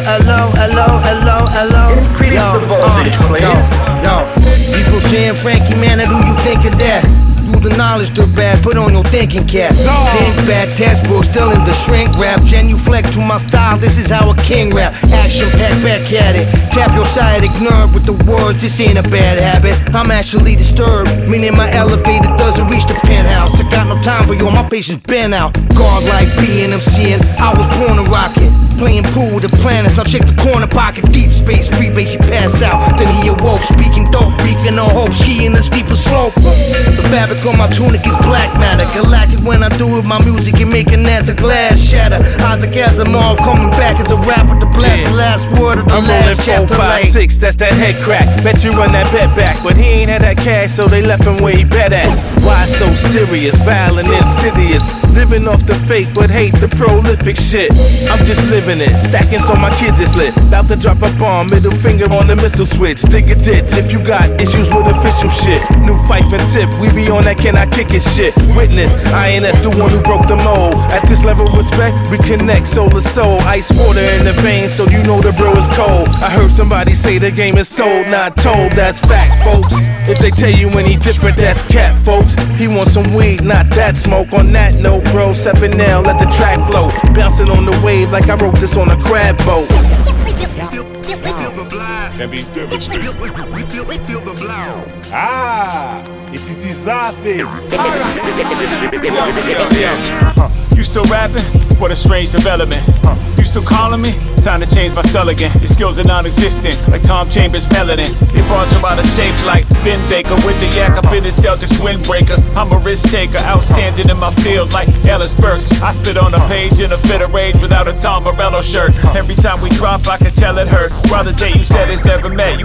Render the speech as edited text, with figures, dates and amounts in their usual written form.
Increase the voltage, please. People saying, Frankie, man, who you think of that? Do the knowledge to bad, put on your thinking cap. Think bad textbook, still in the shrink rap. Genuflect to my style, this is how a king rap. Action pack back at it. Tap your sciatic nerve with the words, this ain't a bad habit. I'm actually disturbed, meaning my elevator doesn't reach the penthouse. I got no time for you, my patience been out. God like being MCing, I was born to rock it. Playing pool with the planets, now check the corner pocket. Deep space, free base, he pass out. Then he awoke, speaking dope, beacon no hope. Skiing the steeper slope. The fabric on my tunic is black matter. Galactic when I do it, my music can make an ass of glass shatter. Isaac Asimov coming back as a rapper to blast the last word of the last chapter. 4, 5, 6, that's that head crack. Bet you run that bet back, but he ain't had that cash, so they left him where he bet at. Why so serious, violent, insidious? Living off the fake, but hate the prolific shit. I'm just living it, stacking so my kids is lit. About to drop a bomb, middle finger on the missile switch. Dig a ditch if you got issues with official shit. New fight and tip, we be on that can I kick it shit. Witness, INS the one who broke the mold. At this level of respect, we connect soul to soul. Ice water in the veins, so you know the bro is cold. I heard somebody say the game is sold, not told. That's fact, folks. If they tell you any different, that's cat, folks. He wants some weed, not that smoke. On that note, bro, stepping now, let the track flow. Bouncing on the wave like I wrote this on a crab boat. Ah, it is office. You still rapping? What a strange development. You still calling me? Time to change my cell again. Your skills are non-existent, like Tom Chambers' melanin. Your bars are out of shape like Ben Baker. With the yak up in the Celtics windbreaker. I'm a risk taker, outstanding in my field like Ellis Burks. I spit on a page in a fit of rage without a Tom Morello shirt. Every time we drop, I can tell it hurt. Brother day you said it's never met. You